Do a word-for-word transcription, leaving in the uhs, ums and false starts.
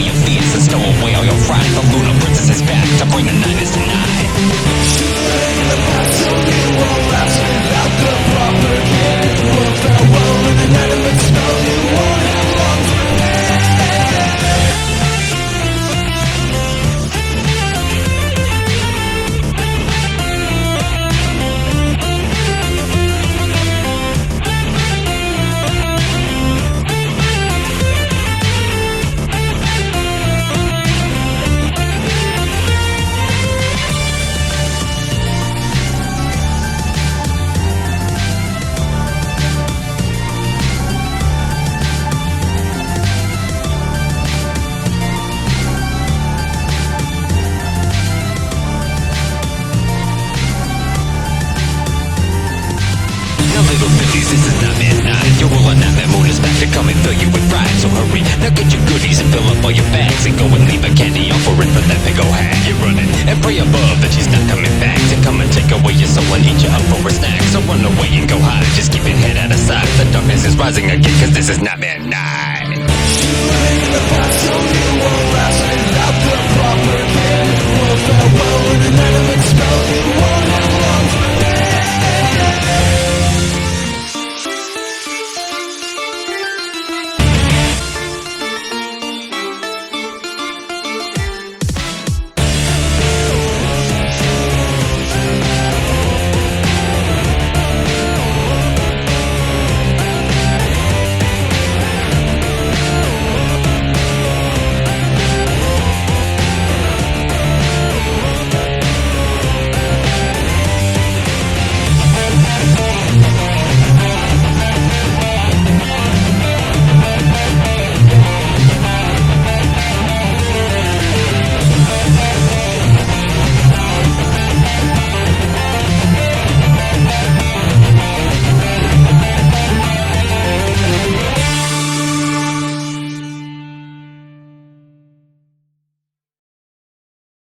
your fears and stow away all your pride. The lunar princess is back to bring the nightmares tonight. The past only won't last without the proper care. Well, farewell in an animate snow. You won't have long to prepare. Little bitties, this is not midnight. Your ruler nightmare moon is back to come and fill you with pride. So hurry, now get your goodies and fill up all your bags and go and leave a candy offering for that big ol' hag. You're running and pray above that she's not coming back to come and take away your soul and eat you up for a snack. So run away and go hide, just keep your head out of sight. The darkness is rising again, cause this is not midnight.